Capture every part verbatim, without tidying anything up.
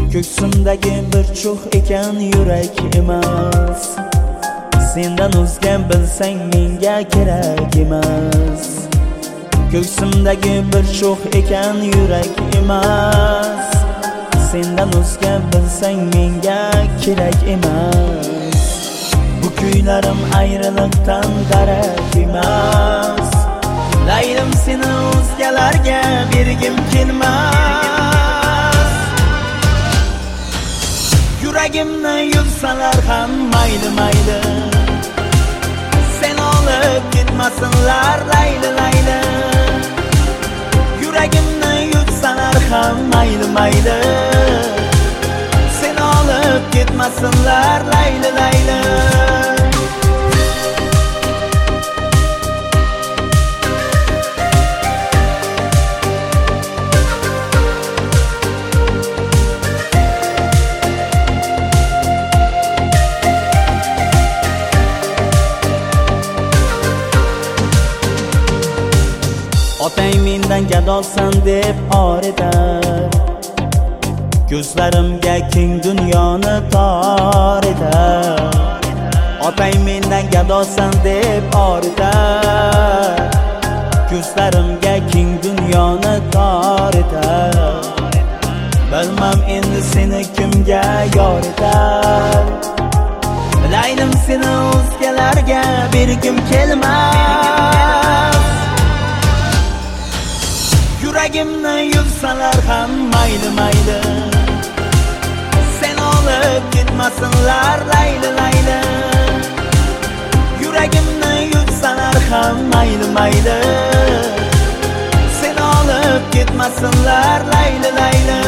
Ko'ksimdagi bir cho'g' ekan yurak emas. Sendan o'zga bilsang menga kerak emas. Ko'ksimdagi bir cho'g' ekan yurak emas. Sendan o'zga bilsang menga kerak emas. Bu kuylarim ayriliqdan darak emas. Laylim seni o'zgalarga bergim kelmas. Yuragimni yulsalar ham mayli mayli, sen olib ketmasinlar layli layli. Yuragimni yulsalar ham mayli mayli, sen olib ketmasinlar layli layli. Otang mendan gadosan deb or etar, ko'zlarimga keng dunyoni tor etar. Otang mendan gadosan deb or etar, ko'zlarimga keng dunyoni tor etar. Bilmam endi seni kimga yor etar. Laylim seni o'zgalarga bergim kelmas. Yuragimni yulsalar ham mayli mayli, sen olib ketmasinlar layli layli. Yuragimni yulsalar ham mayli mayli, sen olib ketmasinlar layli layli.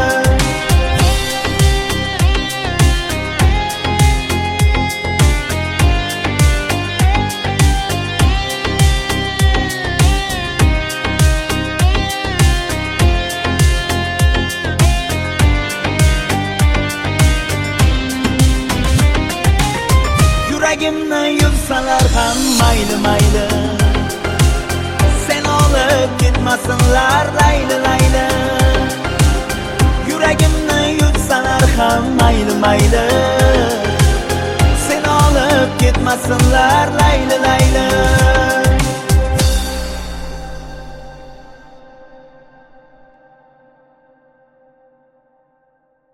Yuragimni yulsalar ham mayli mayli, sen olib ketmasinlar layli layli. Yuragimni yulsalar ham mayli mayli, sen olib ketmasinlar layli layli.